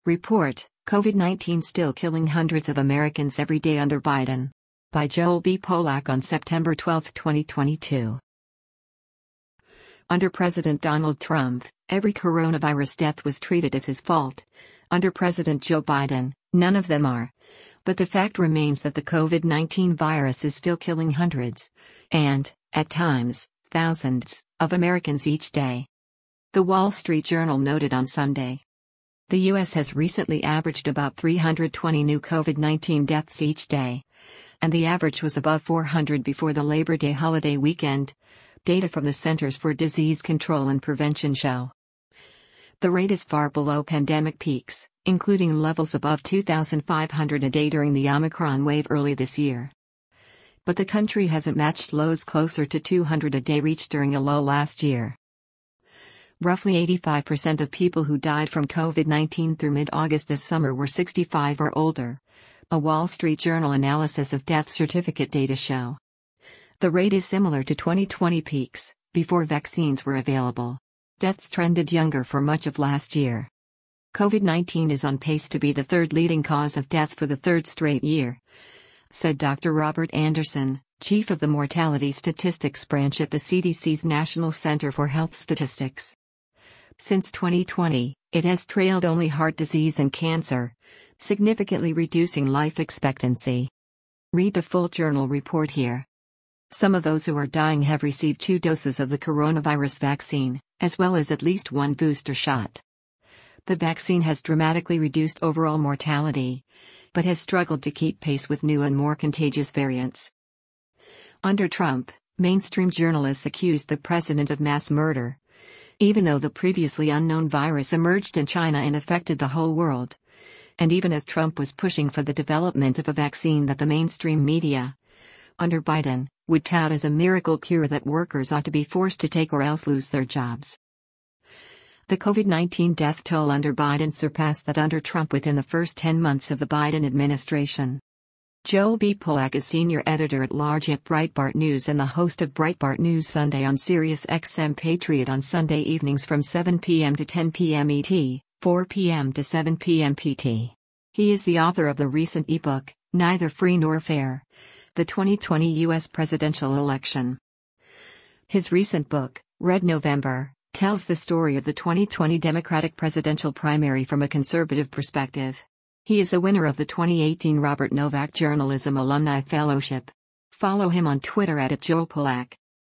Report, COVID-19 still killing hundreds of Americans every day under Biden. By Joel B. Polak on September 12, 2022. Under President Donald Trump, every coronavirus death was treated as his fault. Under President Joe Biden, none of them are. But the fact remains that the COVID-19 virus is still killing hundreds, and, at times, thousands, of Americans each day. The Wall Street Journal noted on Sunday. The U.S. has recently averaged about 320 new COVID-19 deaths each day. And the average was above 400 before the Labor Day holiday weekend. Data from the Centers for Disease Control and Prevention show. The rate is far below pandemic peaks, including levels above 2,500 a day during the Omicron wave early this year. But the country hasn't matched lows closer to 200 a day reached during a low last year. Roughly 85% of people who died from COVID-19 through mid-August this summer were 65 or older. A Wall Street Journal analysis of death certificate data show. The rate is similar to 2020 peaks, before vaccines were available. Deaths trended younger for much of last year. COVID-19 is on pace to be the third leading cause of death for the third straight year, said Dr. Robert Anderson, chief of the Mortality Statistics Branch at the CDC's National Center for Health Statistics. Since 2020, it has trailed only heart disease and cancer, significantly reducing life expectancy. Read the full journal report here. Some of those who are dying have received 2 doses of the coronavirus vaccine, as well as at least 1 booster shot. The vaccine has dramatically reduced overall mortality, but has struggled to keep pace with new and more contagious variants. Under Trump, mainstream journalists accused the president of mass murder. Even though the previously unknown virus emerged in China and affected the whole world. And even as Trump was pushing for the development of a vaccine that the mainstream media, under Biden, would tout as a miracle cure that workers ought to be forced to take or else lose their jobs. The COVID-19 death toll under Biden surpassed that under Trump within the first 10 months of the Biden administration. Joel B. Polak is senior editor-at-large at Breitbart News and the host of Breitbart News Sunday on Sirius XM Patriot on Sunday evenings from 7 p.m. to 10 p.m. ET, 4 p.m. to 7 p.m. PT. He is the author of the recent ebook, Neither Free Nor Fair: The 2020 U.S. Presidential Election. His recent book, Red November, tells the story of the 2020 Democratic presidential primary from a conservative perspective. He is a winner of the 2018 Robert Novak Journalism Alumni Fellowship. Follow him on Twitter @JoelPolak.